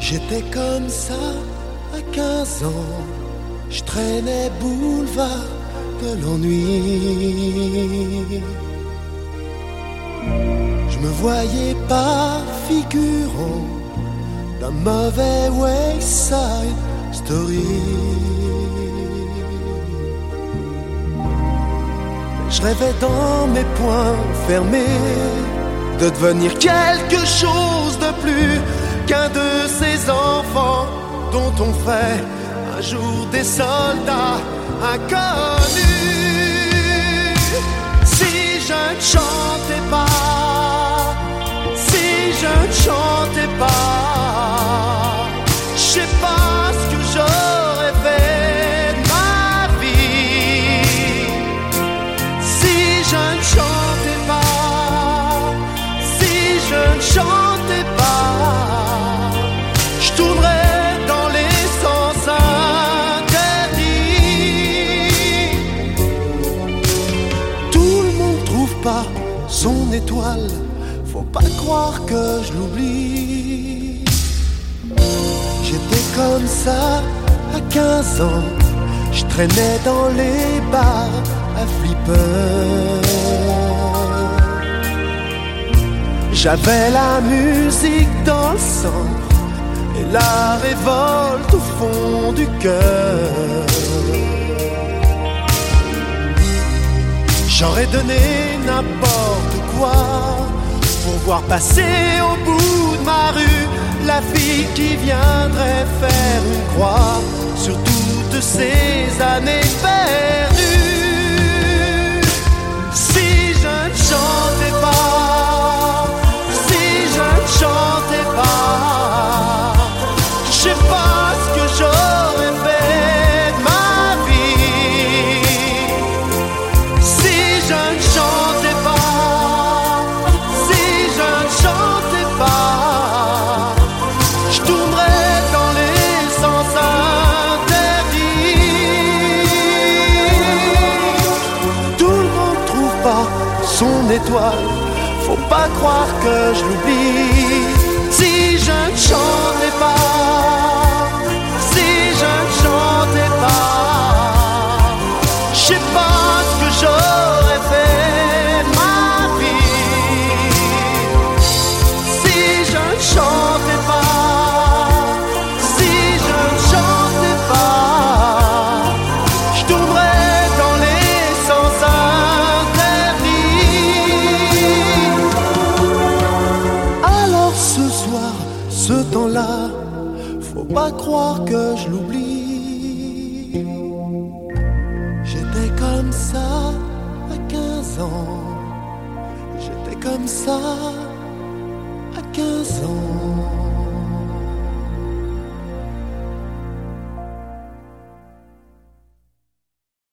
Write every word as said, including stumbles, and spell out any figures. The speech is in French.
J'étais comme ça à quinze ans, je traînais boulevard de l'ennui. Je me voyais pas figurant d'un mauvais Wayside Story. Je rêvais dans mes poings fermés de devenir quelque chose de plus qu'un de ces enfants dont on fait un jour des soldats inconnus. Si je ne chantais pas, si je ne chantais pas, je sais pas ce que j'aurais fait de ma vie. Si je ne chantais pas, si je ne chantais pas, je tournerais dans les sens interdits. Tout le monde trouve pas son étoile, faut pas croire que je l'oublie. J'étais comme ça à quinze ans, je traînais dans les bars à flipper. J'avais la musique dans le sang et la révolte au fond du cœur. J'aurais donné n'importe quoi pour voir passer au bout de ma rue la fille qui viendrait faire une croix sur toutes ces années perdues. Si je ne chantais pas, si je ne chantais pas, je sais pas ce que j'aurais fait de ma vie. Si je ne chantais pas, si je ne chantais pas, je tournerais dans les sens interdits. Tout le monde trouve pas son étoile, faut pas croire que je l'oublie. Si je ne chantais pas, si je ne chantais pas, je sais pas ce que j'aurais fait de ma vie. Si je ne chantais pas, si je ne chantais pas, je tournerais dans les sens interdits. Alors ce soir, ce temps-là, faut pas croire que je l'oublie. J'étais comme ça à quinze ans, j'étais comme ça à quinze ans.